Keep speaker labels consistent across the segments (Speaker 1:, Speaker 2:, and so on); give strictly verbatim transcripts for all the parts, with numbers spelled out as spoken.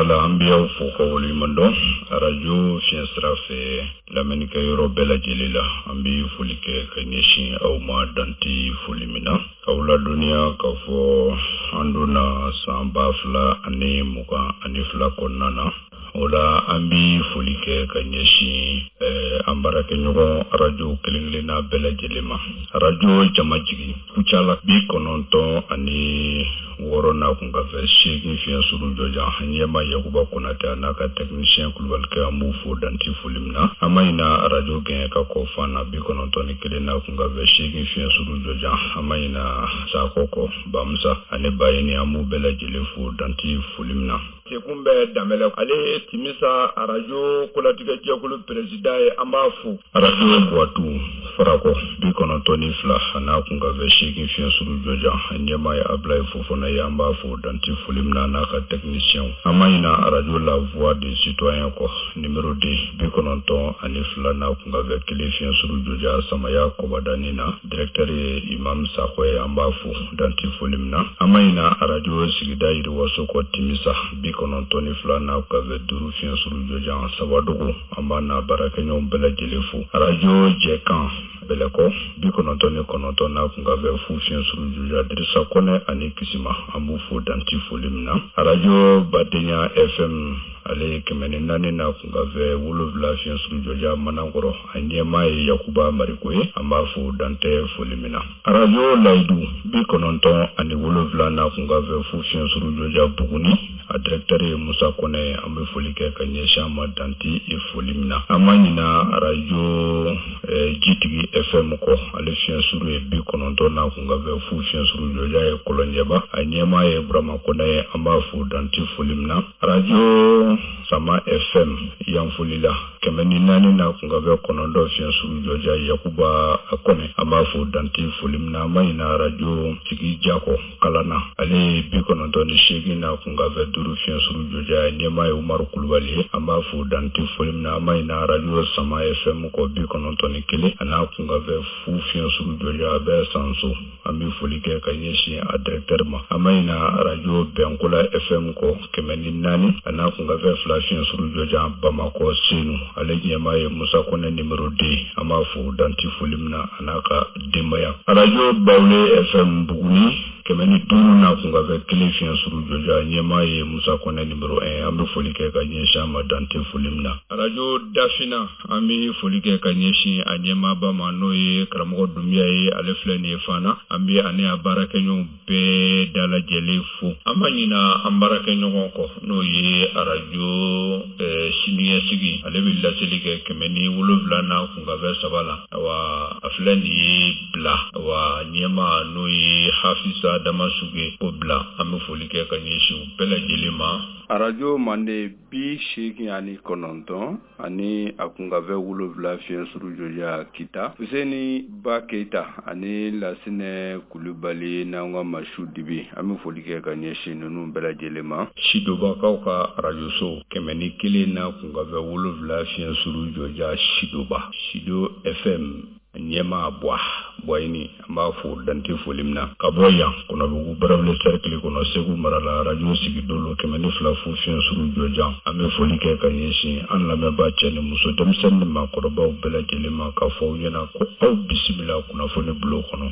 Speaker 1: la ambia foko woli mando radio fiensra fe la menika yoro bela jelila ambi fulike kanyeshi au ma danti fulimina kaula dunia kafo anduna sambafla ani muka anifla konana ola ambi fulike kanyeshi eh, ambara kenyugo radio kelingilina bela jelima radio jamajigi kuchala bi kononto ani worona kunga ve shegi fian suru joja hanyema yakuba konata naka technicien kulwal ka amufu danti fulimna amaina radio gen ka ko fana bi kononto ni kelena kunga ve shegi fian suru joja amaina sakoko bamsa ane bayini amu bela jelefu danti fulimna kumbe damele ale timisa radio kulatika jakulu president ambafu radio watu farako bi kononto ni fla na kunga ve shegi fian suru joja hanyema ya ablay fofona ya ambafu danti fulimna naka technicien amaina radio la voix des citoyens ko numéro deux bi kononto ani fla na kunga ve kilifien suru joja samaya ko badanina directeur imam sakwe ambafu danti fulimna amaina radio sigida iri wasoko timisa bi kononto ni fla na kunga ve duru fien suru joja sabadugo amana barakenyo bela jelefu radio jekan beleko bi kononto ni kononto na kunga ve fu fien suru joja dirisa kone ani kisima amufu danti fulimna radio badenya fm ale kemene nane na kunga ve wulovla fien suru joja manangoro anyema yakuba marikoye ambafu dante fulimina radio laidu bi kononto ani wulovla na kunga ve fu fien suru joja buguni a directeur Musa Kone ambe fulike kanyesha madanti e fulimina amanyina radio eh, G T F M ko ale fien suru e bi kononto na kunga ve fu fien suru joja e kolonyeba anyema e brama kone ambafu danti fulimna radio sama F M yamfulila kemeni nani na kunga ve konondo fien suru joja yakuba akone ambafu danti fulimna amanyina radio tigi jako kalana ale bi kononto ni shegi na kunga ve duru fien suru joja nyema e Umar Kulwali ambafu danti fulimna amanyina radio sama F M ko bi kononto ni kile ana kunga ve fu fien suru joja be sanso ambi fulike kanyeshi a directeur ma amanyina radio Benkula F M ko kemeni nani ana kunga ve flashin suru joja Bamako sinu alegi yamaye Musa Kone numero deux amafu danti fulimna anaka demaya radio Baule F M Buguni kemeni duru na kunga ve kilifien suru joja yamaye Musa Kone numero un ambi fulike kanyesha madanti fulimna radio Dafina ambi fulike kanyeshi anyema bama noye kramogo dumia ye alefleni fana ambi ane abarakenyo be dala jelefu amanyina ambarakenyo ko noye radio eh, shiniye sigi alebilla selike kemeni wulovla na kunga ve sabala wa afleni bla wa nyema noye hafisa damasuge obla amfolike kanyeshi bela jelema
Speaker 2: radio mande bi sheki ani kononton ani akunga ve wulovla fien suru joja kita useni ba keita ani lasine kulubali na nga mashudibi amfolike kanyeshi nunu bela jelema
Speaker 1: shidoba kauka radio so kemeni kile na kunga ve wulovla fien suru joja shidoba shido F M nyema abwa boyini ambafu danti fulimna kaboya kuna bugu barable cercle kuna segu marala radio sigidolo kemeni flafu fien suru joja ame folike kanyeshi an la meba chene muso demsen ma koroba bela jelema ka fo yana ko au bismillah kuna fone blo kono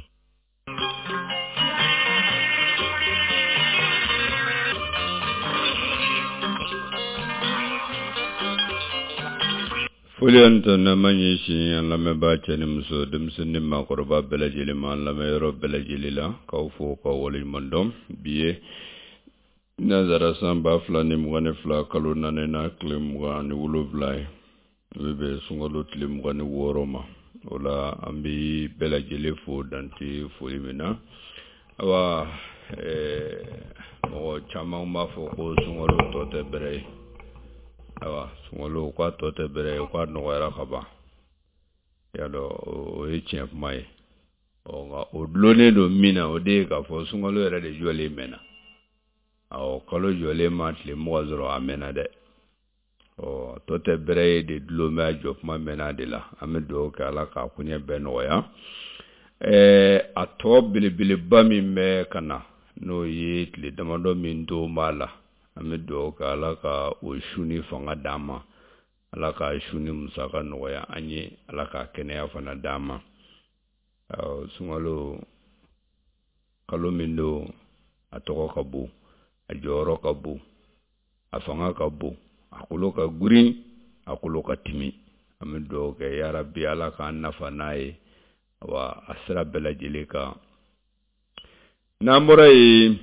Speaker 3: Fulianta na manyeshi an lame ba chani muso demsini makoroba bela jelima an lame yoro bela jelila kaufu kwa wali mondom biye nazara samba fla ni mwane fla kalu nane na kli mwane ulu vlai webe sungalo tli mwane woroma ola ambi bela jelifu danti fulimina awa eh, mwa chama umafo ko sungalo tote berei awa sungalo kwa tote bere kwa noera khaba yalo o echef mai o nga odlone do mina ode ka fo sungalo era de jole mena aw kalo jole matle mwazro amena de o tote bere de dloma jof ma mena de la amedo ka la ka kunye benoya eh atob bile bile bami me kana no yitli damando min do mala ame do ka ala ka o shuni fanga dama ala ka shuni musaka noya anye ala ka kenya fana dama sungalo kalo mindo atoko kabu ajoro kabu afanga kabu akulo ka guri akulo ka timi ame do ke ya rabbi ala ka nafa nae wa asra bela jeleka namora yi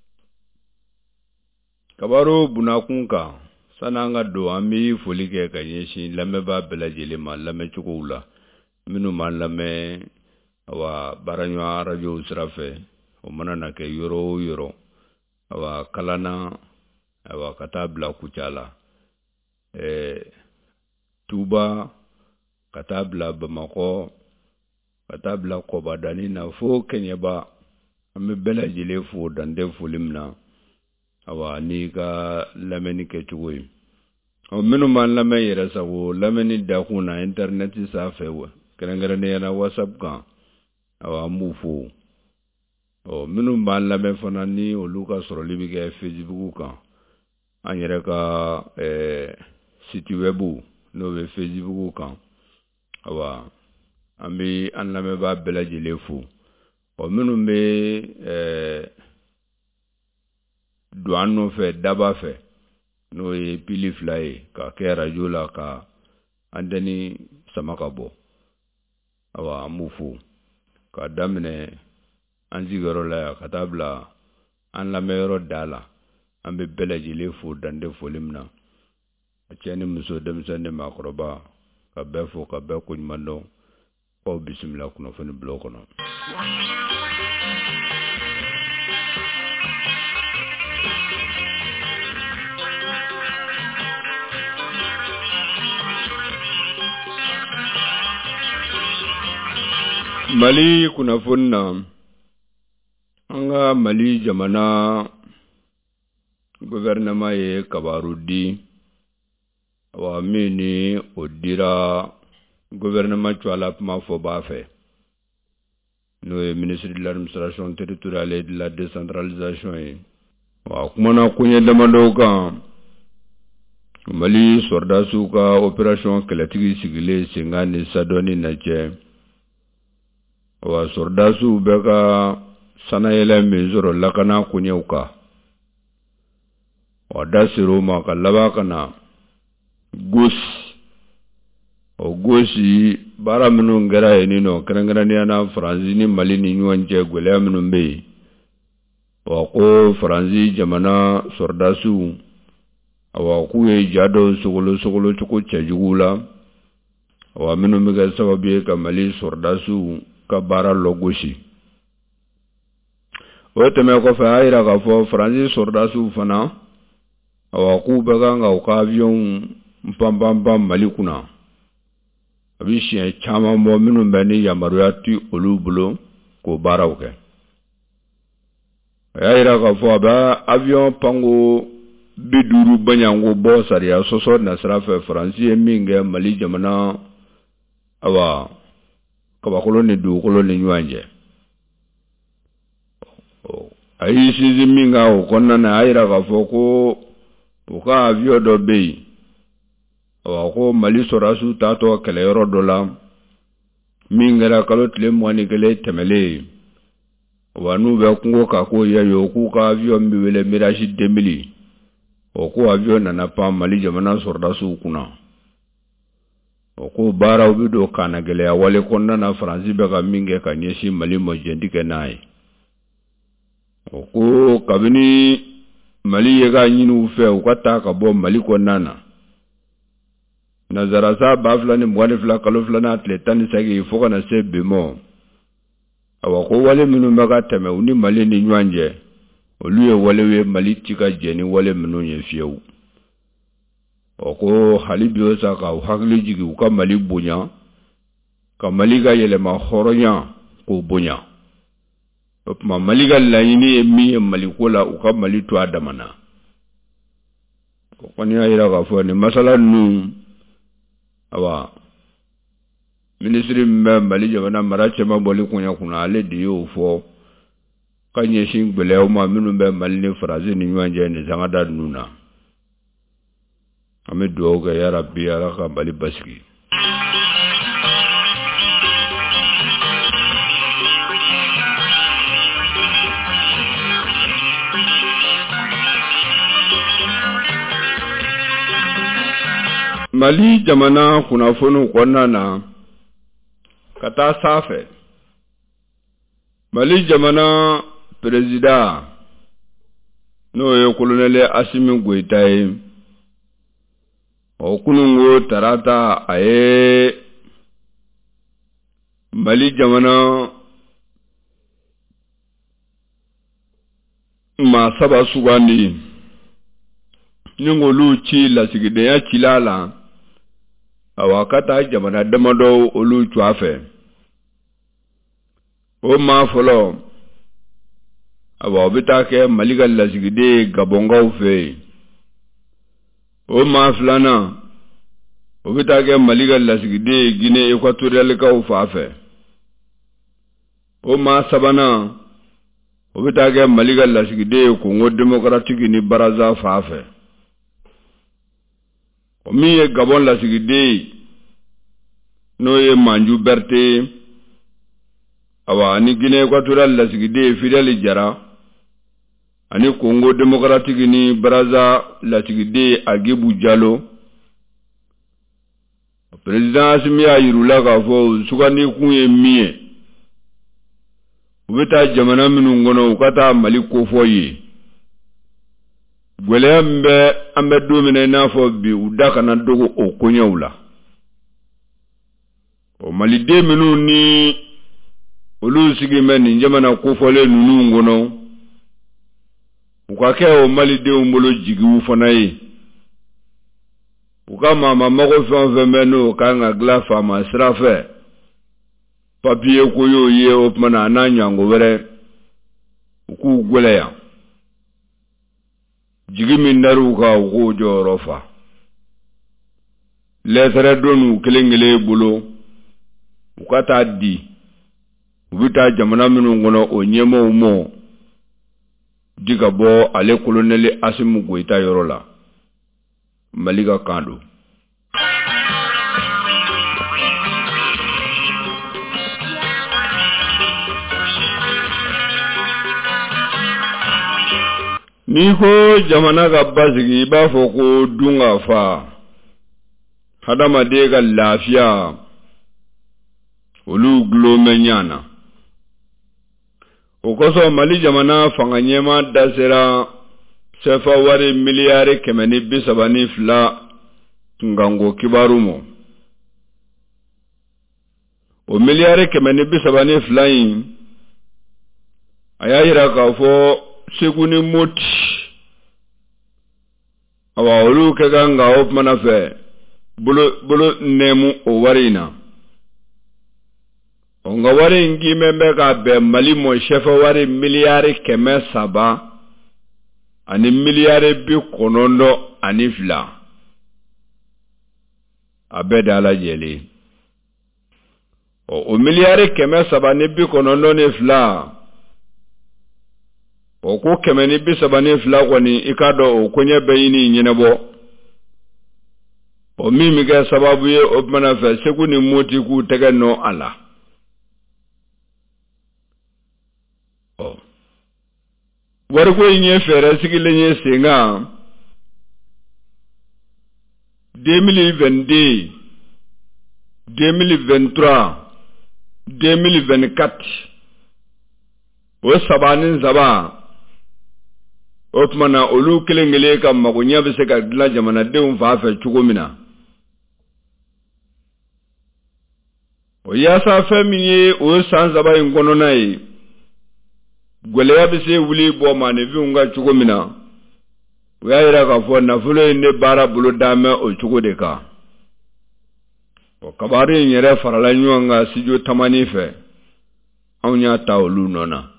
Speaker 3: kabaro bunakunka sananga do ami folike kanyeshi lameba bela jelema lame chukula minu man lame wa baranyo radio srafe o manana ke yoro yoro wa kalana wa katabla kuchala e Tuba katabla Bamako katabla Kobadani na fo Kenyaba ame bela jile fo dande fulimna awa ni ka lameni ke chuwi o menu man lame yera sawo lameni da kuna internet sa fewa kerengere ne na WhatsApp kan awa mufu o menu man lame fana ni o luka soro libi ke Facebook kan anyere ka eh site webu no be Facebook kan awa ambi an lame ba bela jile fu o menu be eh douane fe daba fe no e pili fly ka ke radio la ka andani samaka bo awa mufu ka damne anjigoro la katabla an la mero dala ambe bela jile fu dande folimna achani muso demsande makroba ka befo ka be kunymando ko bismillah kuno fani bloko no Mali kuna funna anga Mali jamana gouvernement ye kabarudi wa mini odira gouvernement chwala ma fo ba fe no ministre de l'administration territoriale et de la décentralisation e wa kumana kunye demando kan Mali sordasu ka opération kelatigi sigile singani sadoni na je wa sordasu beka sana yele mizoro lakana kunyeuka wa dasiru ma kalaba kana gus o gosi bara minu ngara enino kerengara ni ana franzi ni Mali ni nyonje gwele minu mbe wa ko franzi jamana sordasu wa ku e jado sugulu sugulu chuku chejugula wa minu miga sababi ka Mali sordasu ka bara logoshi wote me ko fa ira ka fo franzi sordasu fana awa ku bega nga ka avion mpambamba Mali kuna abishi chama mo minu mbani ya maruyati olubulo ko bara oke ya ira ka fo ba avion pango biduru banyango bo sariya soso na srafe franzi minge Mali jamana awa kaba koloni du koloni nyanje ayi sizi minga o konna na ayira ka foko uka avio do bei o ko Mali sorasu tato kele yoro dola mingera kalotle mwani kele temele wanu be kungo ka ko yayo ku ka avio mbiwele mirashi demili o ko avio na napa Mali jamana sorasu kuna Oko bara ubido kana gele ya wale konna na franzi beka minge kanyeshi Mali mojendike nae. Oko kabini Mali yega nyinu ufe ukata kabo Mali konna na. Nazarasa baflani mwani fla kaloflana atletani sagi ifoka na sebe mo. Awako wale minu mega teme uni Mali ni nyuanje. Oluye walewe Mali tika jeni wale minu nye fieu. Oko halibio saka uhakli jigi uka Mali bunya ka Mali ga yele ma horonya ko bunya ma Mali ga laini emi Mali kola uka Mali to adamana ko ni ayira ga fo ni masala nu awa ministry me Mali jabana marache ma boli kunya kuna ale dio fo ka ɲɛsin gbɛlɛyaw ma minnu bɛ Mali ni Faransi ni ɲɔgɔn cɛ nin sangada ninnu na. An bɛ dugawu kɛ ya Rabbi Ala ka Mali basigi. Mali jamana kunnafoniw kɔnɔna na ka taa sanfɛ. Mali jamana président n'o ye colonel Assimi Goïta ye. O kunungo tarata a ye Mali jamana maa saba sugandi ni ngolu ci lasigidenya ci la la awakata jamana damadɔ olu twa fɛ. O maa fɔlɔ awa o bɛ taa kɛ Mali ka lasigiden Gabongaw fɛ. O maa filanan o bɛ taa kɛ Mali ka lasigiden Guinée Équatorialekaw fa fɛ. O maa sabanan o bɛ taa kɛ Mali ka lasigiden Congo Démocratique ni Brazza fa fɛ. O min ye Gabon lasigiden n'o ye Manju Berté awa ani Guinée Équatoriale lasigiden Fidèle Diarra ani Congo Démocratique ni Brazza lasigiden Agibou Diallo. Président Assimi a yirula k'a fɔ sugandi kun ye min ye u bɛ taa jamana minnu kɔnɔ u ka taa Mali kofɔ ye. Gwɛlɛya min bɛ an bɛ don min na i n'a fɔ bi u da kana dogo o koɲɛw la. O Maliden minnu ni olu sigi mɛ nin jamana kofɔlen ninnu kɔnɔ u ka kɛ o Malidenw bolo jigiw fana ye. U ka maama mago fɛn o fɛn bɛ n'o kan ka dilan faama sira fɛ papiye ko y'o ye o tuma na a n'a ɲɔgɔnko wɛrɛ u k'u gwɛlɛya. Jigi min dar'u kan u k'o jɔyɔrɔ fa. Lɛtɛrɛ donn'u kelen kelen bolo u ka taa di u bɛ taa jamana minnu kɔnɔ o ɲɛmɔgɔw mɔ di ka bɔ ale colonel Assimi Goïta yɔrɔ la. Mali ka kan don. Ni ko jamana ka basigi i b'a fɔ ko dun ka fa hadamaden ka lafiya olu gulo mɛ ɲa na. O kosɔn Mali jamana fanga ɲɛma da sera sefa wari miliyari kɛmɛ ni bi saba ni fila tungango kibaru mɔ. O miliyari kɛmɛ ni bi saba ni fila in a y'a yira k'a fɔ Segu ni Moti awa olu kɛ kan ka o kumana fɛ bolo bolo nɛmu o wari in na. O nka wari in kimɛ bɛ ka bɛn Mali mɔ sefa wari miliyari kɛmɛ saba ani miliyari bi kɔnɔntɔn ani fila a bɛɛ da lajɛlen. O miliyari kɛmɛ saba ni bi kɔnɔntɔn ni fila o ko kɛmɛ ni bi saba ni fila kɔni i ka dɔn o koɲɛ bɛ ɲini ɲɛnabɔ. O min mi kɛ sababu ye o kumana fɛ Segu ni Moti k'u tɛgɛ nɔ a la. Wariko in ye fɛɛrɛ sigilen ye sen kan deux mille vingt-deux, deux mille vingt-trois, deux mille vingt-quatre o saba ni saba o tuma na olu kelen kelen ka magoɲɛ bɛ se ka dilan jamanadenw fa fɛ cogo min na. O yaasa fɛn min ye o san saba in kɔnɔna ye gwɛlɛya bɛ se wuli bɔ maaninfinw ka cogo min na o y'a yira k'a fɔ nafolo in ne baara bolo damɛ o cogo de kan. O kabari in yɛrɛ farala ɲɔgɔn kan studio tamani fɛ anw y'a ta olu nɔ na.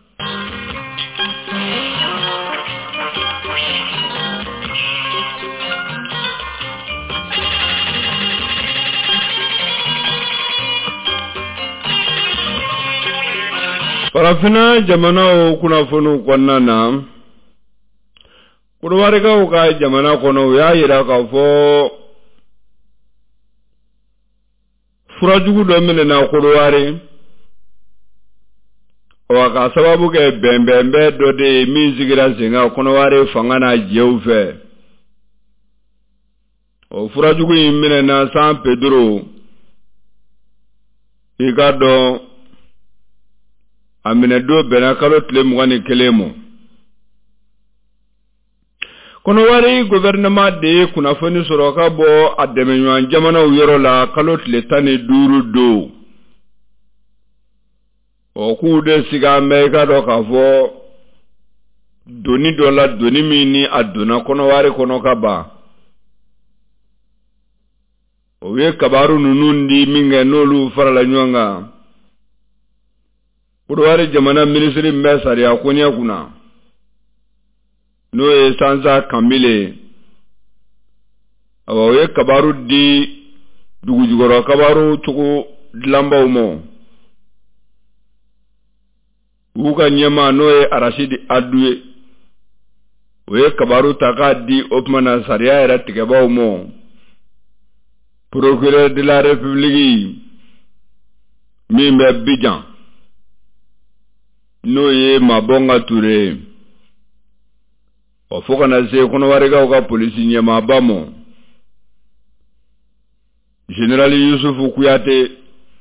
Speaker 3: Parafina jamana o kunnafoni kɔnɔna na Kodowarigaw ka jamana kɔnɔ u y'a yira k'a fɔ furajugu dɔ minɛna Kodowari wa ka sababu kɛ bɛnbɛnbɛn dɔ de ye min sigira sen kan Kodowari fanga n'a jɛw fɛ o furajugu in minɛna San Pedro i ka dɔn a minɛ don bɛnna kalo tile mugan ni kelen ma Kodowari gouvernement de ye kunnafoni sɔrɔ ka bɔ a dɛmɛɲɔgɔn jamanaw yɔrɔ la kalo tile tan ni duuru don o k'u de sigi an bɛ i ka dɔn k'a fɔ doni dɔ la doni min ni a donna Kodowari kɔnɔ ka ban o ye kabaru ninnu di min kɛ n'olu farala ɲɔgɔn kan Kodowari jamana ministre bɛ sariya ko ɲɛ kunna n'o ye Sansa Kambile o ye kabaru di dugujukɔrɔ kabaru cogo dilanbaw ma u ka ɲɛma n'o ye Arashidi Adu ye o ye kabaru ta k'a di o tuma na sariya yɛrɛ tigɛbaw ma procureur de la République min bɛ Bijan n'o ye Mabonga Touré o fo kana se Kodowarigaw ka polisi ɲɛmaaba ma General Yusufu Kuyate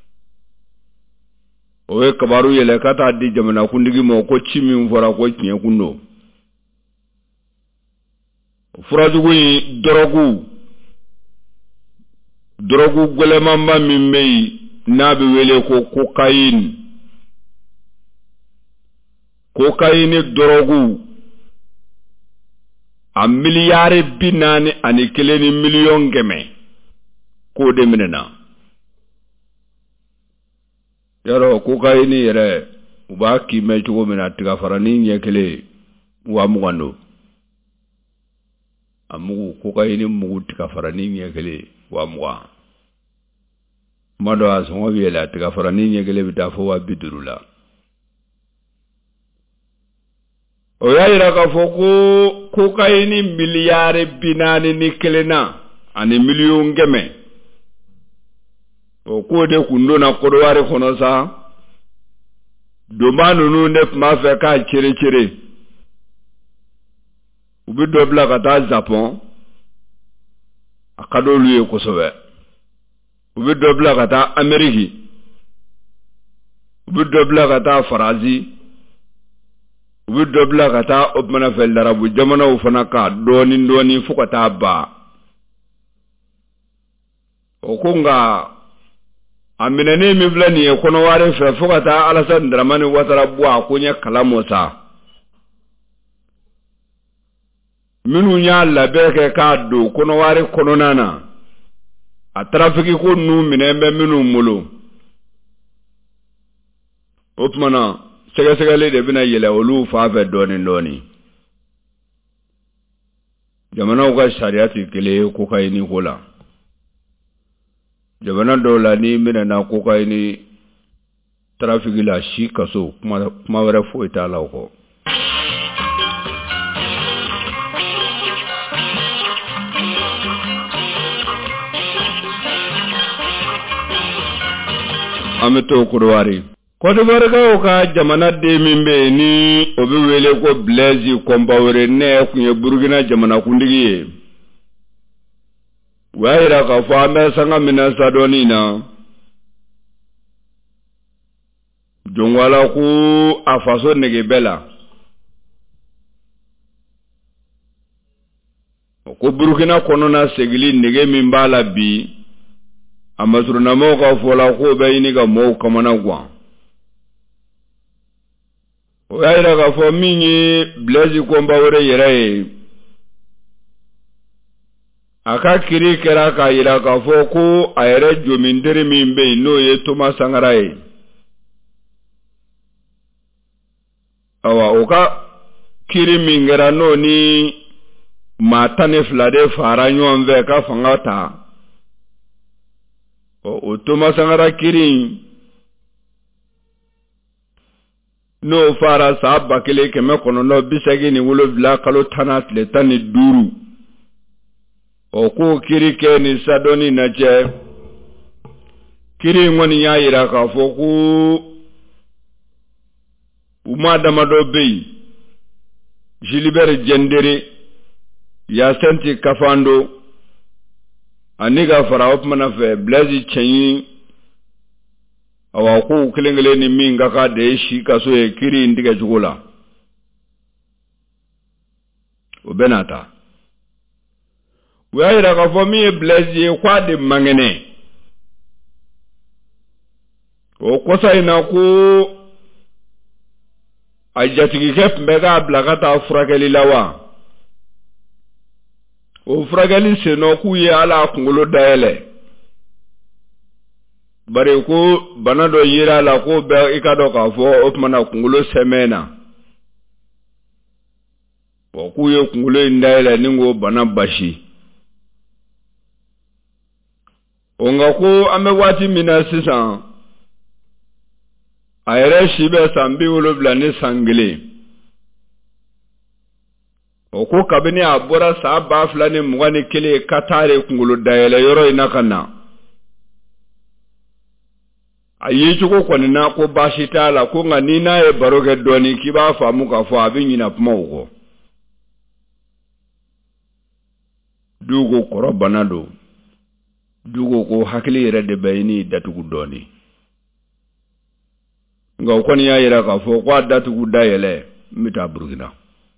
Speaker 3: o ye kabaru yɛlɛ ka taa di jamana kuntigi ma ko ci min fɔra ko tiɲɛ kun don furajugu in dɔrɔgu dɔrɔgu gwɛlɛmanba min bɛ yen n'a bɛ wele ko cocaïne cocaïne dɔrɔgu a miliyari bi naani ani kelen ni miliyɔn kɛmɛ k'o de minɛna yarɔ cocaïne yɛrɛ u b'a kimɛ cogo min na tigafaranin ɲɛ kelen wa mugan don a mugu cocaïne mugu tigafaranin ɲɛ kelen wa mugan kuma dɔ a sɔngɔ bɛ yɛlɛ a tigafaranin ɲɛ kelen bɛ taa fo wa bi duuru la o y'a yira k'a fɔ ko cocaïne miliyari bi naani ni kelen na ani miliyɔn kɛmɛ o k'o de kun donna Kodowari kɔnɔ sa donba ninnu de tun b'a fɛ k'a cere-cere u bɛ dɔ bila ka taa Japon a ka d'olu ye kosɛbɛ u bɛ dɔ bila ka taa Amérique u bɛ dɔ bila ka taa Faransi u bɛ dɔ bila ka taa o tumana fɛ larabu jamanaw fana ka dɔɔni dɔɔni fo ka taa ba o ko nka a minɛnen min filɛ nin ye Kodowari fɛ fo ka taa Alassane Dramane Ouattara bɔ a ko ɲɛ kalama sa minnu y'a labɛn kɛ k'a don Kodowari kɔnɔna na a trafiki ko ninnu minɛn bɛ minnu bolo o tuma na sɛgɛsɛgɛli de bɛna yɛlɛ olu fan fɛ dɔɔni dɔɔni jamanaw ka sariya tɛ kelen ye cocaïne ko la jamana dɔw la ni minɛna cocaïne trafiki la si kaso kuma kuma wɛrɛ foyi t'a la o kɔ an bɛ to Kodowari Kodowarigaw ka jamana den min bɛ yen ni o bɛ wele ko Blaise Compaoré ne kun ye Burukina jamana kuntigi ye u y'a yira k'a fɔ an bɛ sanga minɛ sa dɔɔni na jɔnwala ko a faso nege bɛɛ la ko Burukina kɔnɔna segili nege min b'a la bi a masurunamaw ka fɔ la ko bɛ ɲini ka mɔɔw kamana gan o y'a yira k'a fɔ min ye Blaise Compaoré yɛrɛ ye a ka kiri kɛra k'a yira k'a fɔ ko a yɛrɛ jominteri min bɛ yen n'o ye Thomas Sankara ye awa o ka kiri min kɛra n'o ni maa tan ni fila de fara ɲɔgɔn fɛ ka fanga ta o Thomas Sankara kiri no fara sa bakele keme kono no bisagi ni wolofila kalo tana tile tan ni duuru o ko kiri ke ni sadoni na je kiri ngoni ya yira ka fo ku uma damado bei Gilbert Jendere ya senti kafando aniga fara opmana fe Blaise Chenyi awa ku kilengele ni minga ka de shi kaso e kiri ndiga jugula o benata wa ira ka fo mi Blaise kwa de mangene o kosa ina ku ajatigi kep mbega blagata furakeli lawa o furakeli seno ku ye ala kungolo daele bare ko banado yira la ko be ikado ka fo opmana kungolo semena o ku ye kungolo ndaele ningo bana bashi onga ko ame wati mina sisan ayere shibe sambi wolo blane sangle o ko kabini abora sa ba flane mugani kele katare kungulu daele yoro inakana ayi chuko kwanina ko bashitala ko ngani na e baroge doni kiba famu ka fo abin yina puma uko dugo koro banado dugo ko hakili yere de bayini datugu doni nga kwani ya yira ka fo kwa datu gudayele mita Burkina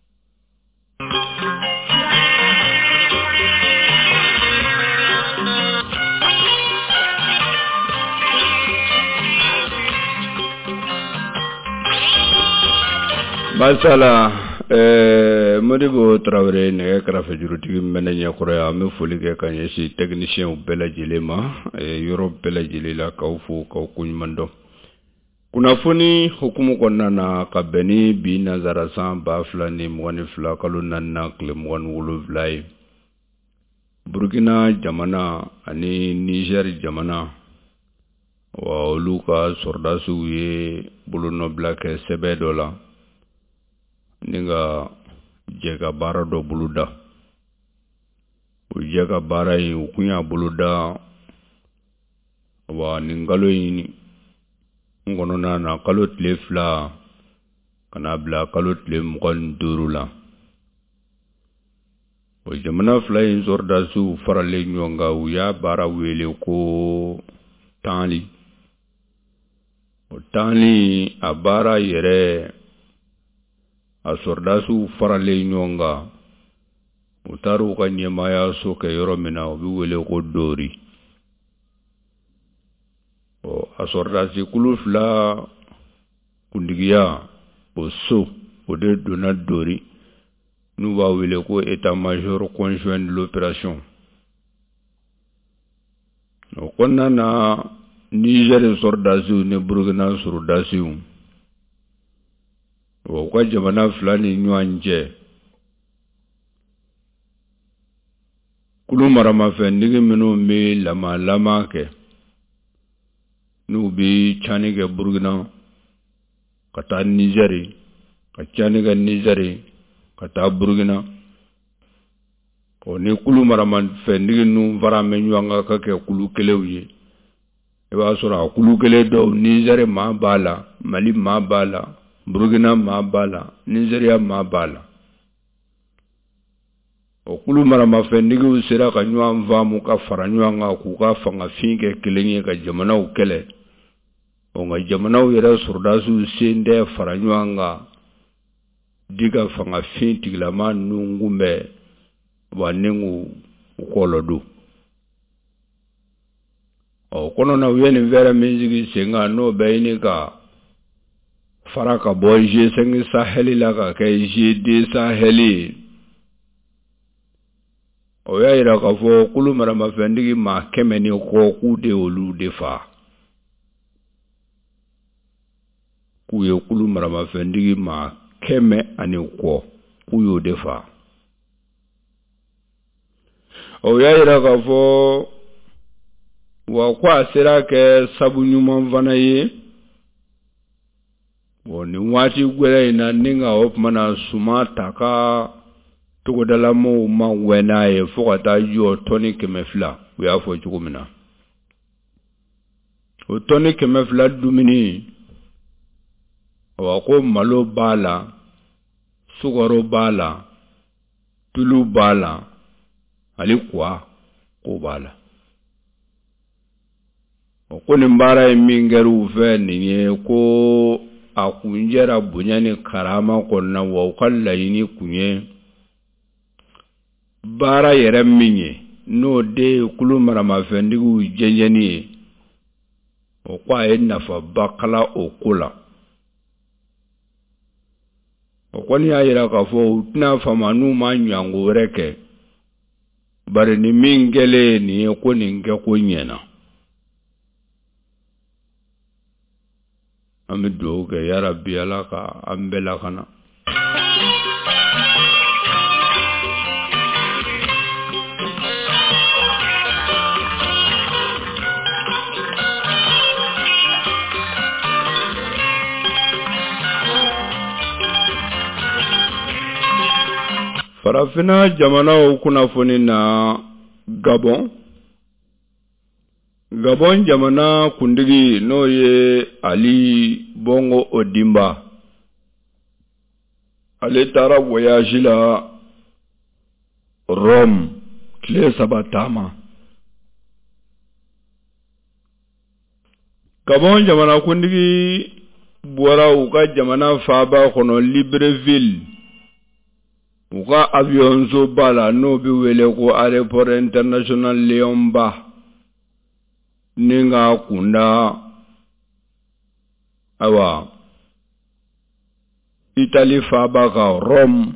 Speaker 3: Basala eh Modibo Traoré ne krafe juruti mena nya korea me folike kanye si technicien u bela jilema e Europe bela jilila ka ufu ka kunymando kuna funi hukumu konna na kabeni bi nazara san ba fulani mwani fula kalu nanna kle mwani wulu vlai Burkina jamana ani Niger jamana wa oluka sordasu ye buluno blake sebe dola ninga jega bara do buluda u jega bara yi ukunya buluda wa ningalo yini ngono na na kalot le fla kana bla kalot le mgon durula o jamana fla in zorda su farale nyonga uya bara wele ko tali o tali abara yere a sorda su farale nyonga utaru ka nyemaya so ke yoro mina o bi wele ko dori o asorda si kulufla kundigia o so o de dona dori nous va wele ko état major conjoint de l'opération o konna na Niger sorda si ne Burkina sorda si o kwa jamana fulani nyanje kulu marama fe ndigi minu mi lama lama ke nubi chanige Burkina kata Nigeri ka chanige Nigeri kata Burkina o ni kulu marama fe ndigi nu varame nyanga ka ke kulu kelewye e ba sura kulu kele do Nigeri ma bala Mali ma bala Burkina ma bala Nigeria ma bala o kulu marama fe ndigi usira ka nywa mvamu ka faranywa ku ka fanga finge kelenye ka jamana u kele onga jamana u yera surdasu sende faranywa diga fanga fin tiglama nungumbe wanengu ukolodu o kono na weni vera menzigi senga no bayini ka faraka boje sengi saheli laka ka je de saheli o ya ira ka fo kulu marama fendigi ma kemeni ko ku de olu de fa ku ye kulu marama fendigi ma keme ani ko ku yo de fa o ya ira ka fo wa kwa sera ke sabu nyuma vana ye
Speaker 2: Woni wati gwere na ninga op mana suma taka tugo dala mo ma wena e fokata yo toni kemefla we afo chukumina o toni kemefla dumini wa ko malo bala sugaro bala tulu bala alikwa ko bala o ko nimbara e mingeru fe ni ko akunjera bunyani karama konna wa kala yini kunye bara yere minye no de kulu marama fendigu jenjeni o kwa enafa bakala okula o kwani ayira ka fo utna famanu manyango reke bare ni mingele ni ko ninge ko nyena amidu ke ya rabbi alaka ambela kana Farafina jamana ukuna funi na Gabon. Gabon jamana kundigi no ye Ali Bongo Odimba. Ale tara voyage la Rome, kle sabatama. Gabon jamana kundigi buara uka jamana faba kono Libreville. Uka avion zo bala no bi wele ko airport international Leomba ninga kunda awa Italy faba ka Rome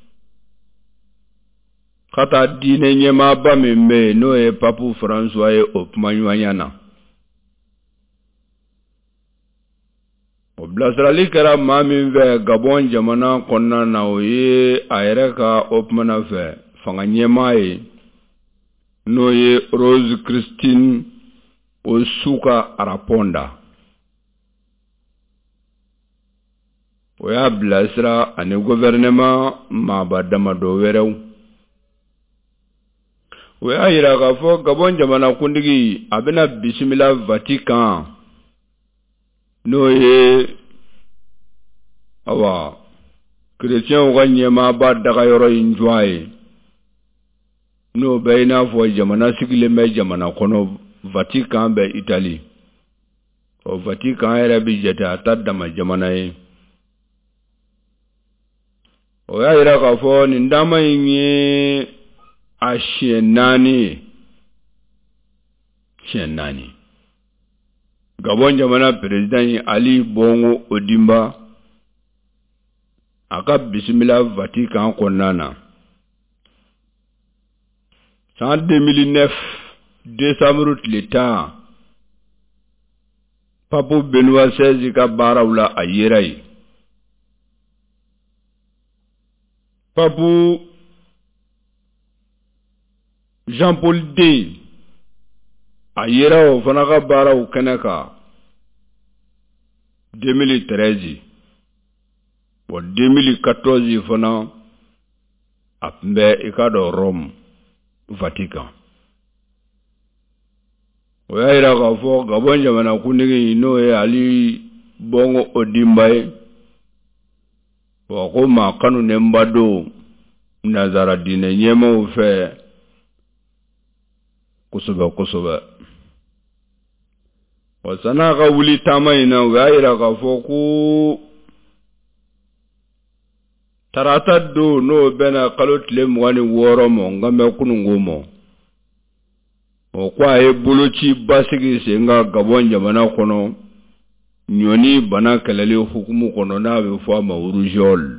Speaker 2: kata dine nyema ba membe no e papu François e opmanywana Oblasrali kara mami ve Gabon jamana konna na oye aereka opmana ve fanganyema e no ye Rose Christine Osuka Araponda oya blasra ane gouvernement mabadama do werew oya ira ka fo Gabon jamana kundigi abena bismillah Vatican no ye awa chrétien wa nyema ba daga yoro injoy no bayna fo jamana sigile me jamana kono Vatican be Italy o Vatican era bi jeta tadama jamana e o ya ira ka fo ni ndama yin a shenani shenani Gabon jamana president Ali Bongo Odimba aka bismillah Vatican konana en deux mille neuf décembre l'état Pape Benoît seize ka barawla ayerai Pape Jean-Paul deux ayera o fana ka bara o kanaka deux mille treize o deux mille quatorze fana apmbe ikado Rome Vatican o ayera ka fo Gabon jamana kunigi no e Ali Bongo Odimba o ko ma kanu nembado nazara dine nyema o fe kusuba kusuba wasana ka wuli tamaina gaira ka foku tarata do no bena kalotle mwani woro mo ngame kunungumo o kwa e buluchi basigi senga Gabon jamana kono nyoni bana kalale hukumu kono na be fo ma urujol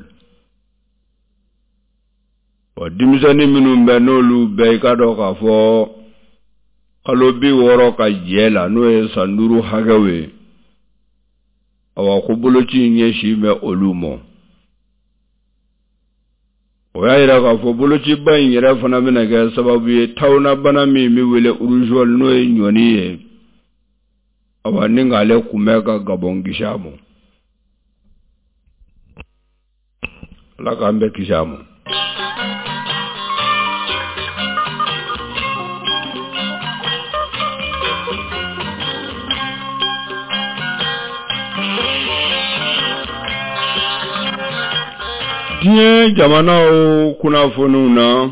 Speaker 2: o dimizani minum be no lu be ka do ka fo Kalobi woro ka yela no e sanduru hagawe awa kubuluchi nyeshi me olumo oya ira ka fo buluchi ban yira fana bena ga sababu ye tauna bana mi mi wele urujol no e nyoni e awa ninga le kumeka Gabon gishamo
Speaker 3: la kambe kishamu diɲɛ jamanaw kunnafoniw na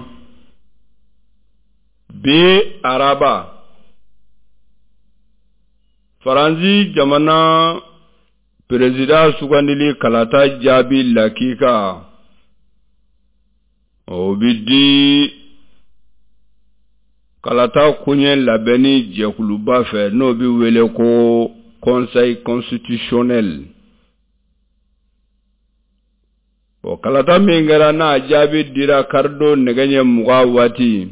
Speaker 3: bi araba Faransi jamana Perezida sugandili kalata jaabi lakika o bidi kalata kunye labeni jekuluba fɛ n'o bi wele ko Conseil constitutionnel. O kalata min kɛra n'a jaabi dira kardo nɛgɛɲɛ mugan waati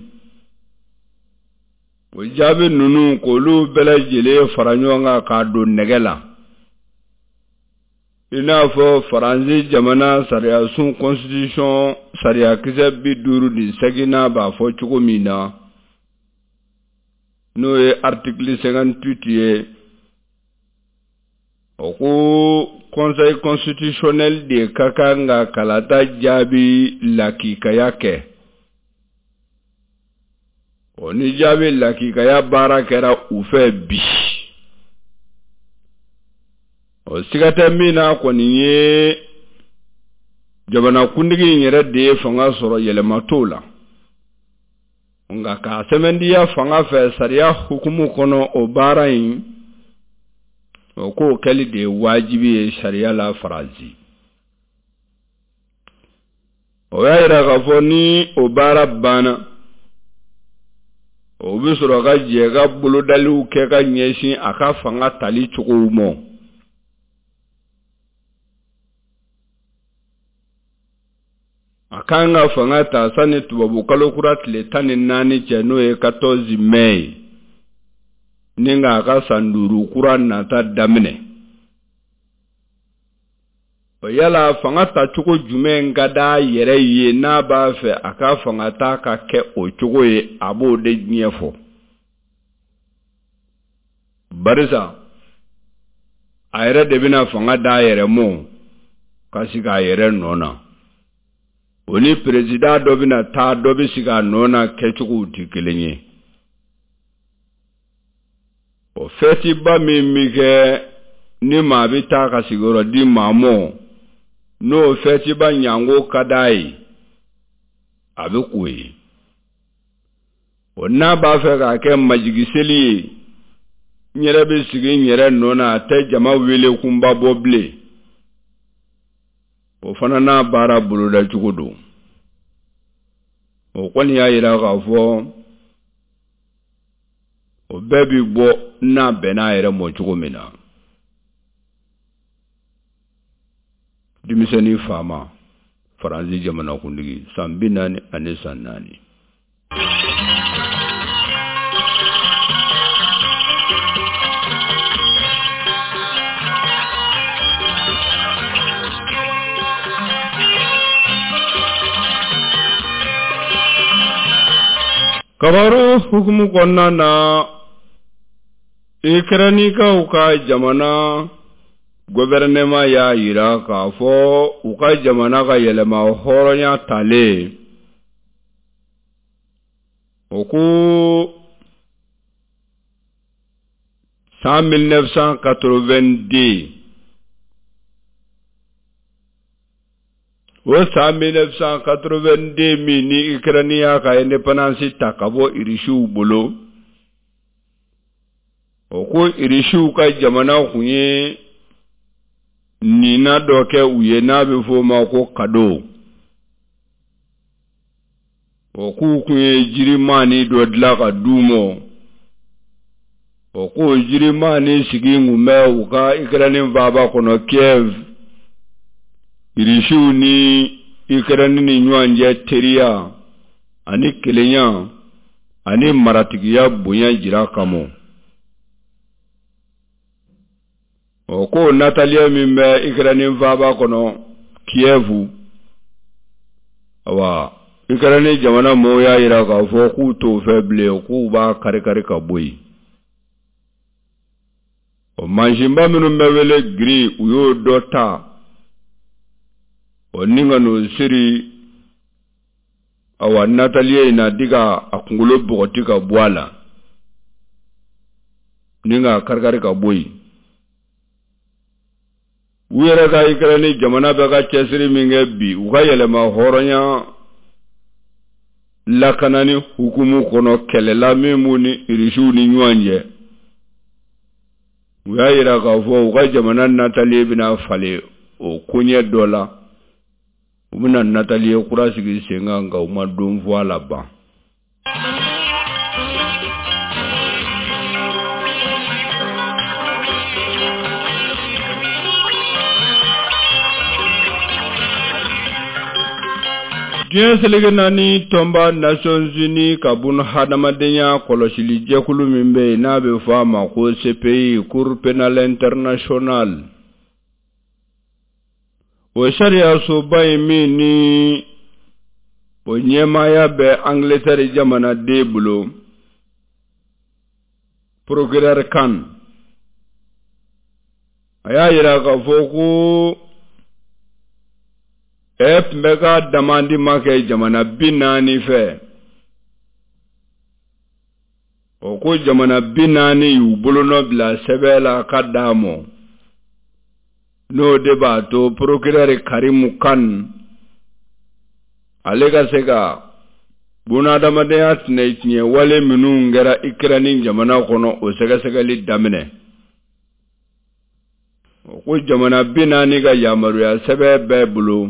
Speaker 3: o jaabi ninnu k'olu bɛɛ lajɛlen fara ɲɔgɔn kan k'a don nɛgɛ la. I n'a fɔ Faransi jamana sariya sun constitution sariya kisɛ bi duuru ni segina b'a fɔ cogo min na n'o ye article cinquante-huit ye o ko Conseil constitutionnel de ka kan ka kalata jaabi lakikaya kɛ. O ni jaabi lakikaya baara kɛra u fɛ bi. O sigata min na kɔni ye jamana kuntigi yɛrɛ de ye fanga sɔrɔ yɛlɛma t'o la. Nka k'a sɛmɛndiya fanga fɛ sariya hukumu kɔnɔ o baara in o ko kɛli de ye wajibi ye sariya la Faransi. O y'a yira k'a fɔ ni o baara banna o bi sɔrɔ ka jɛ ka bolodaliw kɛ ka ɲɛsin a ka fanga tali cogow ma. A kan ka fanga ta sani tubabu kalo kura tile tan ni naani cɛ n'o ye quatorze mai ni nga ka san duuru kura nata daminɛ. O yala fanga ta cogo jumɛn ka d'a yɛrɛ ye n'a b'a fɛ a ka fanga ta ka kɛ o cogo ye a b'o de ɲɛfɔ. Barisa a yɛrɛ de bɛna fanga d'a yɛrɛ mɔ ka sigi a yɛrɛ nɔ na. O ni perezida dɔ bɛna taa dɔ bɛ sigi a nɔ na kɛcogow tɛ kelen ye. O fɛtiba min bɛ kɛ ni maa bɛ taa ka sigiyɔrɔ di maa mɔ n'o fɛtiba ɲango ka d'a ye a bɛ k'o ye. O n'a b'a fɛ k'a kɛ majigiseli ye n yɛrɛ bɛ sigi n yɛrɛ nɔ na a tɛ jama wele kunba bɔ bilen. O fana n'a baara boloda cogo don. O kɔni y'a yira k'a fɔ o bɛɛ bi bɔ n'a bɛn'a yɛrɛ mɔ cogo min na. Denmisɛnnin faama Faransi jamana kuntigi san bi naani ani san naani. Kabaro hukumu kɔnɔna na Ikranikaw ka jamana gouvernement y'a yira k'a fɔ u ka jamana ka yɛlɛma hɔrɔnya talen o ko san mille neuf cent quatre-vingt-deux o san mille neuf cent quatre-vingt-deux min ni Ukraine y'a ka indépendance ta ka bɔ Irisiw bolo o ko Irisiw ka jamana kun ye nina dɔ kɛ u ye n'a bɛ fɔ o ma ko kado. O k'u kun ye jirimani dɔ dilan ka d'u ma. O ko jirimani sigi kun bɛ u ka Ukraine faaba kɔnɔ Kiev. Irisiw ni Ukraine ni ɲɔgɔn cɛ teriya ani kelenya ani maratigiya bonya jira kama. O ko Natalia min bɛ Ukraine faaba kɔnɔ Kiev awa Ukraine jamana mɔɔw y'a yira k'a fɔ k'u t'o fɛ bilen k'u b'a kari kari ka bɔ yen. O mansinba minnu bɛ wele giri u y'o dɔ ta o ninga no siri awa Natalie na diga akungulo bogotika bwala ninga karkari ka boy wira ga ikrani jamana be ga chesiri minge bi uga yelema horonya lakanani hukumu kono kelela memuni irishu ni nyanje uga yira ga fo uga jamana Natalie bina fale o kunye dola umuna Natalie kurasi gisenga nga umadum voila ba Dieu selegani tomba Nations Unies kabun hadamadenya koloshili jekulu mimbe na be fama ko C P I Cour pénale international o sharia so bay mini o nyema ya be Angleterre jamana debulo procureur kan aya ira ka foku ep mega damandi make jamana binani fe o ko jamana binani ubuluno bla sebela kadamo no debato procureur Karim Khan alega sega buna damade atne nye wale minu ngera ikrani jamana kono o sega sega li damene o ko jamana binani ga yamaru ya sebe bebulo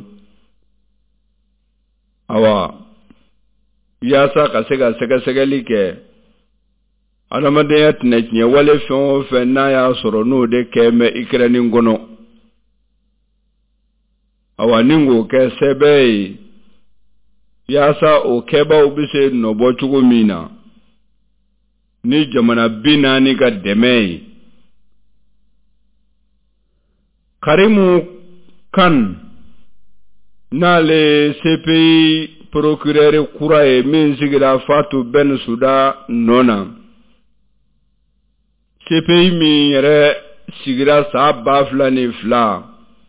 Speaker 3: awa yasa ka sega sega sega like adamade atne nye wale fon fe na ya soro no de keme ikrani ngono awa ningo ke sebe yasa o keba ubise nobo chugo mina ni jamana binani ka demei Karimu Khan nale C P I procureur kurae min sigira Fatou Bensouda nona C P I mi yere sigira sa bafla ni fla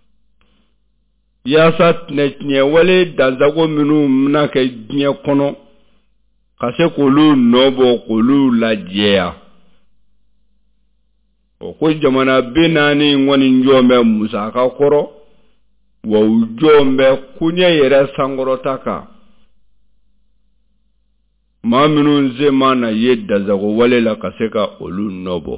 Speaker 3: yasa ne wale dazago minu mna ke nye kono kase kolu nobo kolu la jea o ko jamana binani ngoni njombe musaka koro wa ujombe kunye yere sangoro taka ma minu nzema na ye dazago wale la kaseka olu nobo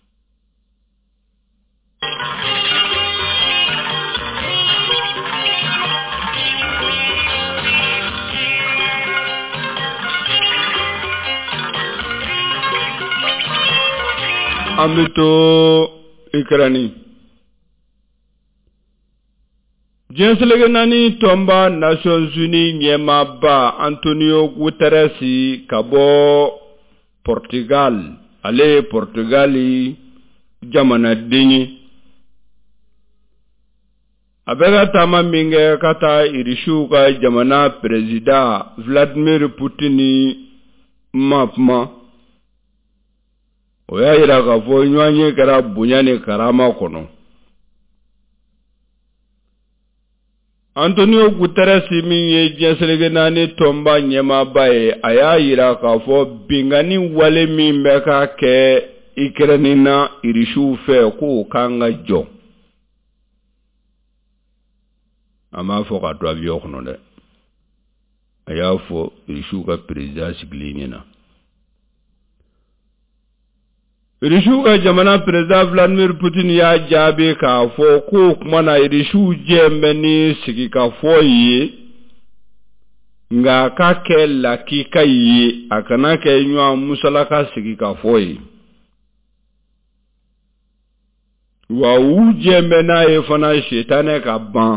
Speaker 3: ambito ikrani jenselege nani tomba Nations Unies nyema ba Antonio Guterres kabo Portugal ale Portugali jamana dinyi abega tama minge kata irishuka jamana presida Vladimir Putin mapma oya ira ka fo nyanye kara bunyane karama kono Antonio Guterres minye jenselege nani tomba nyema bae aya ira ka fo bingani wale mimbe ka ke ikrenina irishu fe ku kanga jo ama fo ka to avio kono de aya fo irishu ka president siglinina irishu ka jamana president Vladimir Putin ya jabe ka fo ko kuma na irishu jembe ni sigi ka fo yi nga ka ke la ki ka yi akana ke nywa musala ka sigi ka fo yi wa u jembe na e fana shetane ka ban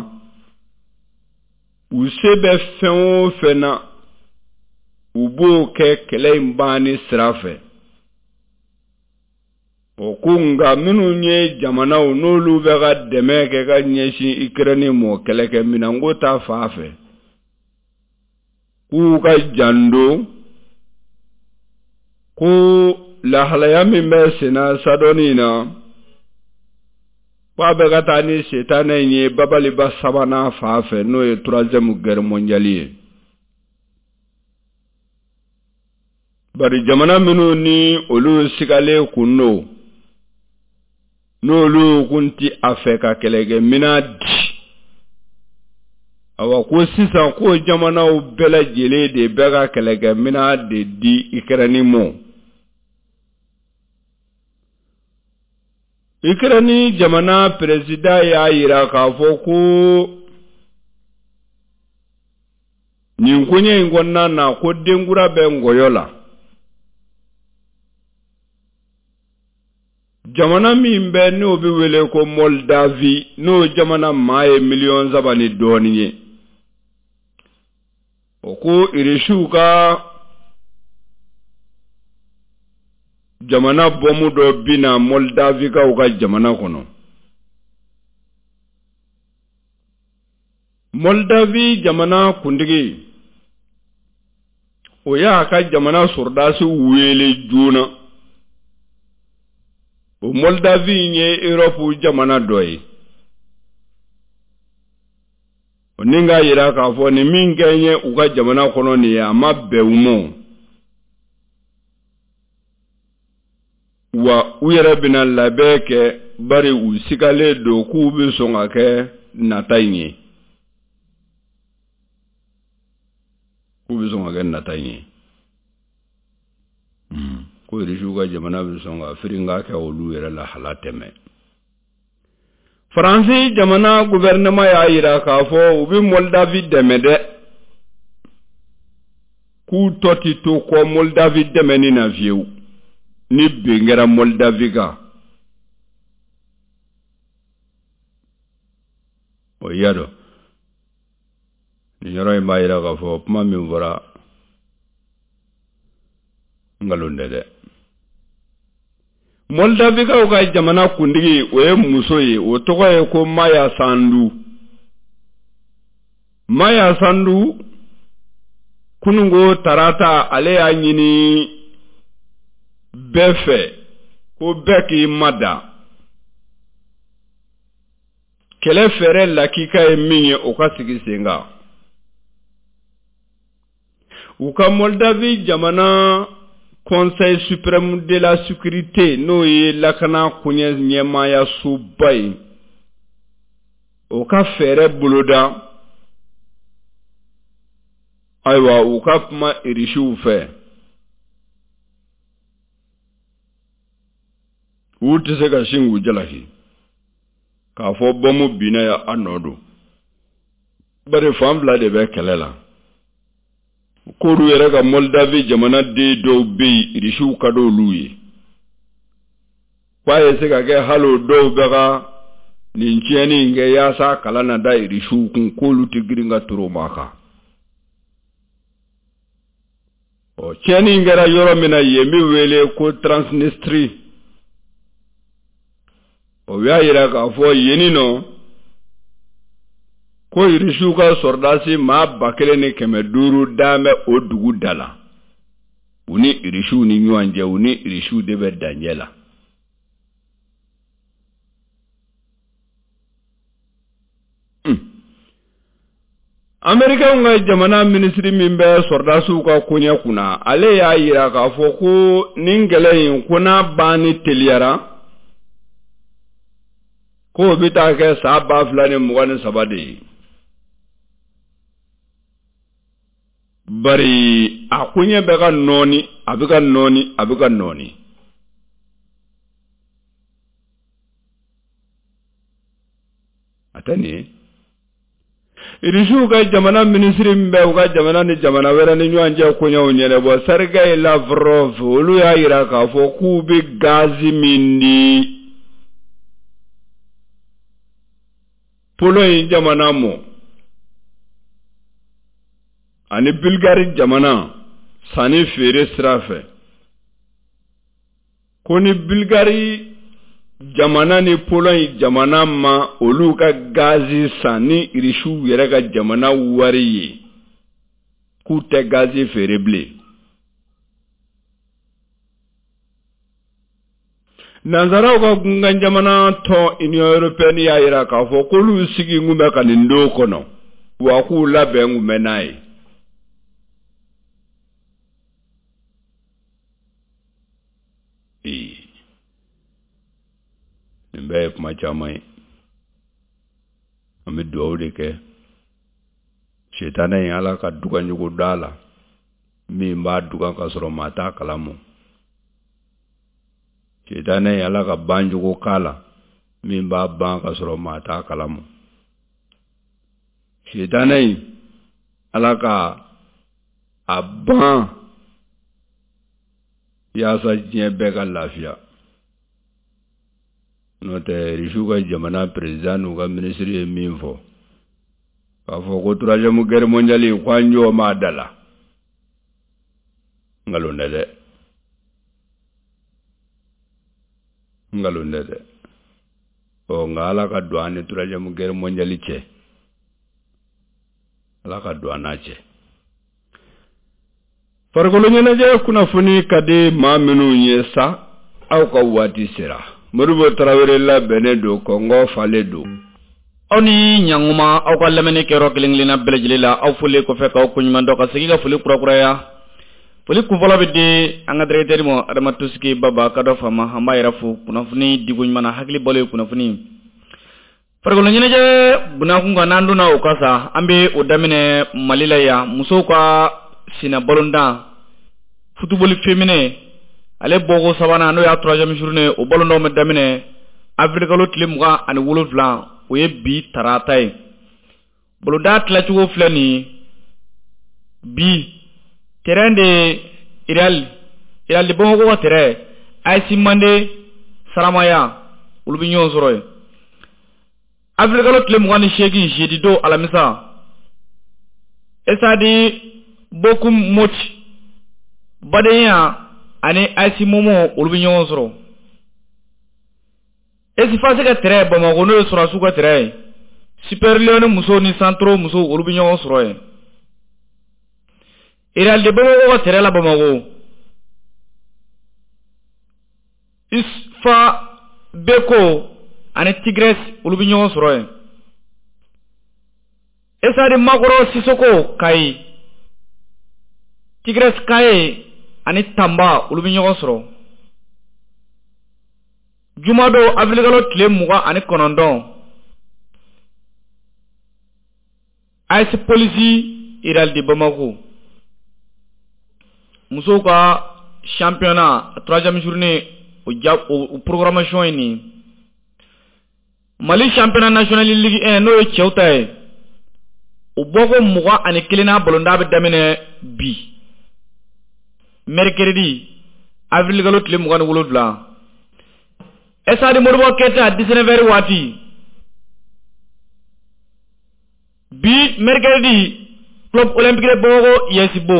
Speaker 3: u sebe fen fena ubo ke kele mbani srafe okunga minu nye jamana unolu vega demeke ka nyeshi ikreni mo keleke minango ta fafe ku ka jando ku la halaya mimbe sena sadonina
Speaker 2: wa be ka taa ni setana ye babali ba sabana fa fe no ye troisième guerre mondiale bari jamana minu ni olu sigale kunno no lu kunti afeka kelege mina di awa ko sisan ko jamana o bela jele de bega kelege mina de di ikrani mo ikrani jamana president ya ira ka foko ninkunye ngonna na ko dengura be ngoyola jamana mimbe no bi wele ko Moldavi no jamana maye million zabani doniye oko irishuka jamana bomu do bina Moldavi ka uka jamana kono Moldavi jamana kundigi oya ka jamana sordasi wele juna o Moldavi nye Europe jamana doyi oninga yira ka fo ni mingenye uka jamana kono ni ya mabbe umo wa uyere bina labeke bari usikale do kubi songa ke natayni kubi songa ke natayni mm ko rishuga jamana bi songa firinga ke olu yere la halateme France jamana gouvernement ya ira ka fo ubi Moldavi demede ku toti to ko Moldavi demeni na vieu ni bengera Moldaviga o yado ni yoro ma ira ka fo pma mi vora ngalonde de Moldaviga uga jamana kundigi oye musoye o tokoye ko Maya Sandu Maya Sandu kunungo tarata ale ya nyini befe ko beki mada kele fere lakika e minye oka sigisenga uka Moldavi jamana Conseil suprême de la sécurité no ye lakana kunye nyema ya subai oka fere buluda aywa uka pma irishu fe uti se ka shingu jalahi ka fo bomu bina ya anodo bare famla de be kelela koru yere ka Moldavi jamana de do be irishu kado luye kwa yese ka ke halo do bega ni nchieni nge yasa kalana da irishu kun kolu tigiringa turo maka o cheni ngera yoro mina yemi wele ko Transnistria o ya yira ka fo yenino ko irishu ka sordasi ma bakele ne keme duru dame o dugu dala uni irishu ni nyuanje uni irishu debe Daniela mm. Amerika nga jamana ministry mimbe sordasu ka kunya kuna ale ya yira ka fo ko ningele kuna bani teliara ko bita ke saba fulani mugani sabade bari akunye bega noni abiga noni abiga noni atani irishu ga jamana ministry mbe ga jamana ni jamana wera ni nyanje kunya unyele bo Sergei Lavrov ulu ya ira ka fo kubi gazi mindi polo in jamana mo ani Bulgari jamana sani fere sirafe koni Bulgari jamana ni Pologne jamana ma olu ka gazi sani irishu yere ka jamana wari ku te gazi fereble
Speaker 3: Nanzaraw ka gungan jamana to Union Européenne ya ira ka fo ko lu sigi ngume kan ndo kono wa ku labe ngume nai e mbe ma chamai ame doode ke shetana yala ka duga nyugo dala mi mba duga ka soro mata kalamu shetana yala ka banjugo kala mi mba ban ka soro mata kalamu shetana ala ka aban ya sa jebe ka lafia note rishuga jamana president uga ministry e minfo ka fo ko troisième guerre mondiale kwanjo ma dala ngalo ndede ngalo ndede o ngala ka douane troisième guerre mondiale che ala ka douana che fargolo nyana je kuna funi kade ma menu yesa au ka wati sera Morubo Traoré la Benedo Congo Faledo
Speaker 4: Oni nyanguma au ka lemene kero kilinglina belejila au fule ko fe ka ko nyumando ka sigi ka fule kura kura ya fule ku vola be de anga directeur mo adama tuski baba ka do fama hamba irafu kuna funi diguny mana hakli bole kuna funi fargolo nyene je buna ku nga nandu na o kasa ambe o damine malila ya muso ka sina bolonda football féminin ale bogo sabana no ya troisième journée o bolondo me damine Afrique lo tlimuga ani wolo vlan o ye bi taratay bolonda tla tugo flani bi terrain de Iral Iral de bongo ko terrain ay simande saramaya ulubi nyon soroy Afrique lo tlimuga ni shegi jeudi do alamisa esadi bokum moti badenya ani asi momo ulubi nyon soro esi fase ka tere bamago no soro suka tere super leone muso ni centro muso ulubi nyon soro e Iral de bamago ka tere la bamago isfa beko ani Tigres ulubi nyon soro e esa de magoro sisoko kai Tigres kai ani Tamba ulubi nyon soro Jumado Afrikalo tle muga ani konondon Ice Police Iral de Bamako muso ka championnat troisième journée au, au programmation ni Mali championnat national ligue un no chewtay o bogo muga ani kelena bolonda be damene bi mercredi avril galo tle muga no wolodla esa di morbo keta dix-neuf heures wati bi mercredi club olympique de Bogo yesibo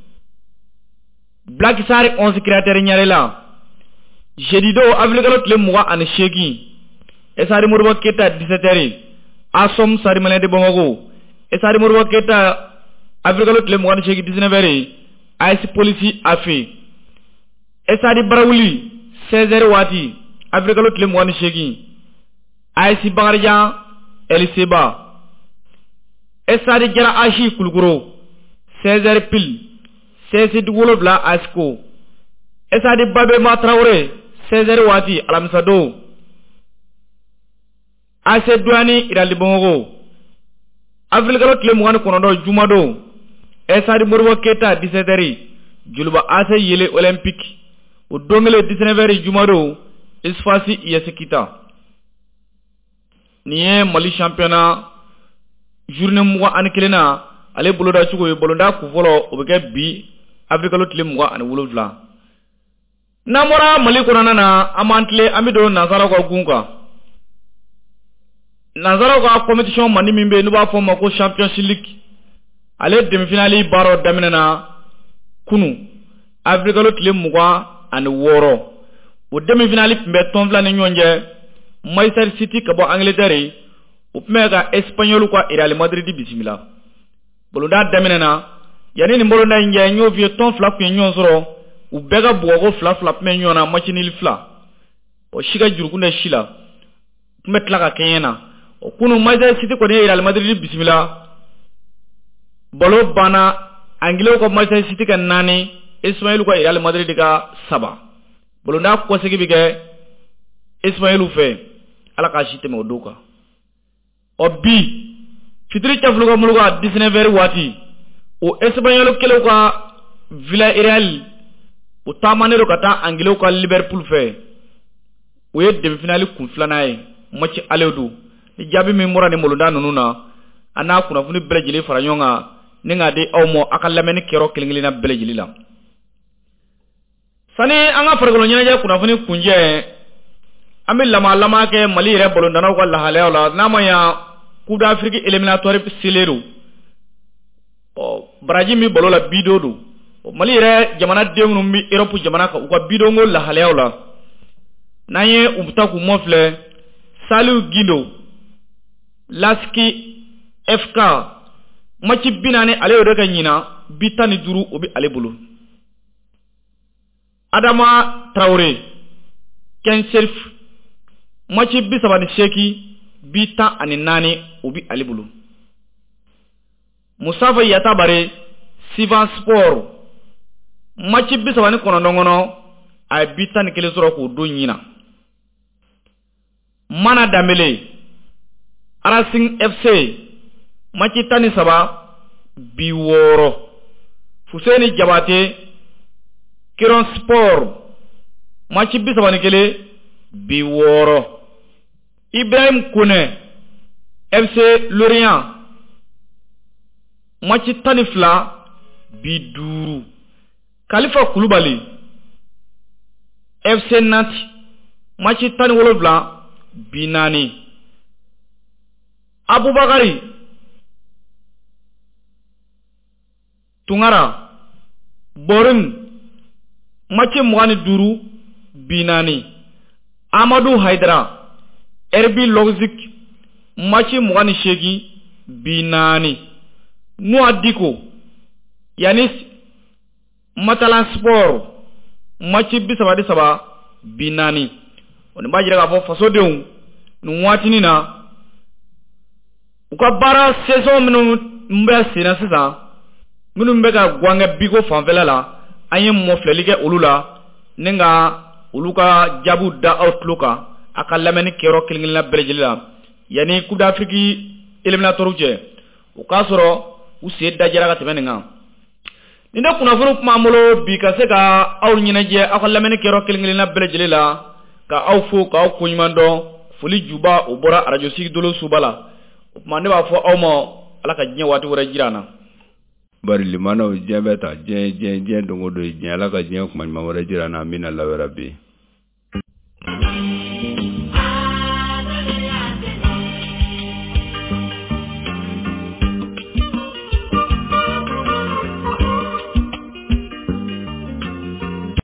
Speaker 4: Black Sari onze créateur nyarela jeudi do avril galo tle muga ani shegi esa di morbo keta dix-sept heures asom sari malade Bogo esa di morbo keta avril galo tle muga ani shegi dix-neuf heures Ice Police afi esa di Barawuli seize heures wati Afrikalo tle mwani shegi Aisi Bagarja Eliseba Esadi Jara Ashi Kulguro seize heures pile seize duwolo bla Asko Esadi Babe Matraore seize heures wati Alamsado Aise Douani Irali Bongo Afrikalo tle mwani konodo Jumado Esadi Morwa Keta dix-sept heures Juluba Ase Yele Olympique O dongele dix-neuf heures Jumado Isfasi yesekita niye Mali championnat journée muga ani kelena ale boloda chugo e bolonda ku volo obeke bi Afrikalo tle muga ani wolofla namora Mali konana na amantle amido nazara ko gunga nazara ko competition mani mimbe no ba fo mako championship league ale demi finale baro daminana kunu Afrikalo tle muga ani woro o demi finale pimbe tonfla ni nyonje Manchester City kabo Angleterre o pmega Espagnol kwa Real Madrid bismillah bolonda daminana yani ni bolonda nje nyo vie tonfla ku nyon soro u bega bogo fla fla pme nyona machinil fla o shiga jurukunda shila kumbe tlaka kenyena o kunu Manchester City ko ne Real Madrid bismillah balo bana angilo ko Manchester City kan nani Ismail ko Real Madrid ka saba balo na ko segi bige Ismail fe ala ka shite mo doka o bi fitri chaflu ko mulga dix-neuf heures wati o Ismail kelo ka Villarreal o tamanero kata angilo ko Liverpool fe o ye demi finale kun flana ye match aledu ni jabi mi mura ni molunda nununa ana kuna funi belejili faranyonga ninga de awmo akalameni kero kilingilina belejili la sani anga fargolo nyina ja kuna funi kunje ami lama lama ke Mali re bolonda na ko la hale la nama ya Coupe d'Afrique éliminatoire sileru o Brazil mi bolola bidodu o Mali re jamana dengnu mi Europe jamana ka ko bidongo la hale la naye umta ku mofle Salu Gindo Laski F K machi binane ale yoro ka nyina bitani duru obi ale bulu Adama Traoré Kenself machi bisabani sheki bita ani nani obi ale bulu Musafa Yatabare Sivan Sport machi bisabani konondongono ay bitani kele soro ko do nyina Mana Dambele Racing F C machi tani saba biworo Fuseni Jabate Kiron Sport machi bisaba nikele biworo Ibrahim Kone F C Lorient machi tani fla biduru Khalifa Koulibaly F C Nantes machi tani wolofla binani Aboubakari Tungara Borim machi mwani duru binani Amadou Haidara Erbi Logzik machi mwani shegi binani Nouadiko Yanis Matalan Sport machi bisabadi saba binani on ba jira ka fo faso deun nu watini na uka bara saison minu mbe sina sisa minu mbe ka gwanga bigo fanfela la anye mo flelike ulula ninga uluka jabu da outlooka aka lameni kero kilingila belejila yani Coupe d'Afrique éliminatoire je uka soro usie dajara ka temeninga ninda kuna furu kuma molo bi ka se ka aw nyina je aka lameni kero kilingila belejila ka aw fo ka aw kunyimando fuli juba o bora radio sig dolo subala mande ba fo aw mo ala ka nyi wati wora jirana
Speaker 2: bari limana o jebeta je je je dongo do je ala ka je kuma ma wora jirana mina la rabbi